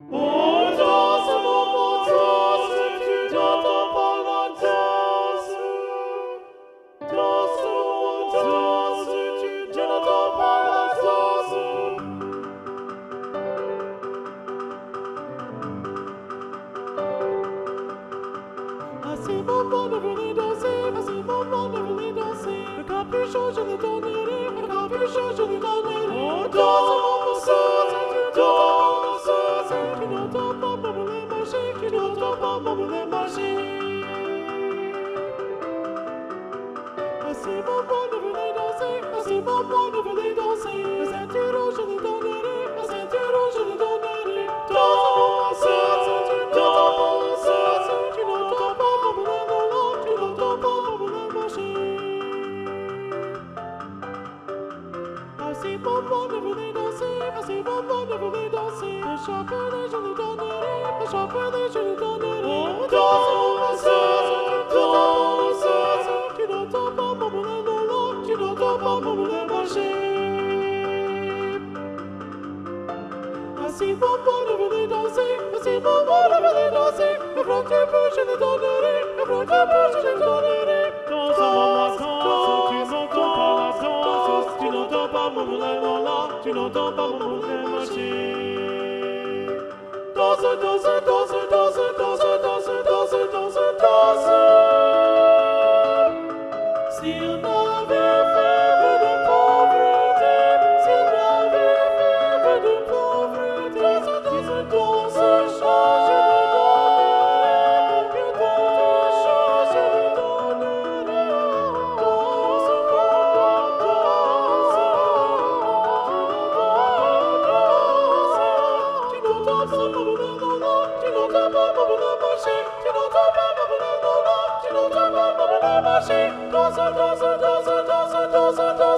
Oh, danse, maman, danse, tu n'entends pas la danse. Danse, maman, danse, tu n'entends pas la danse. À ces moments de venir danser, à ces moments de venir danser. Le capuchon, je le donnerai, le capuchon, je le donnerai. Oh, danse, maman, danse, tu n'entends pas maman marcher, tu n'entends pas maman marcher. À ces moments de venir danser, à ces moments de venir danser. La ceinture rouge, je le donnerai, la ceinture rouge, je le donnerai. Danse, tu n'entends pas maman, tu n'entends pas maman marcher. À ces moments de venir danser, à ces moments de venir danser. Le chapelet, je le donnerai, le chapelet, je le donnerai. Oh, danse, tu n'entends pas mon moulin, non, tu n'entends pas mon moulin marcher. À ces moments de venir danser, à ces moments de venir danser. Le blanc de bouche, je le donnerai, le blanc de bouche, je le donnerai. Danse, maman, danse, tu n'entends pas la danse. Tu n'entends pas mon moulin, non, tu n'entends pas mon moulin marcher. Danse, danse, danse, danse, danse, danse, danse, danse, danse. S'il n'avait fait de pauvreté, s'il n'avait fait de pauvreté, danse, danse, change le donnerai, que d'autres choses le donnerai. Danse, maman, danse, tu n'entends pas maman, tu n'entends pas maman marcher, tu n'entends pas maman, tu n'entends pas maman marcher. Danse, danse, danse, danse, danse, danse.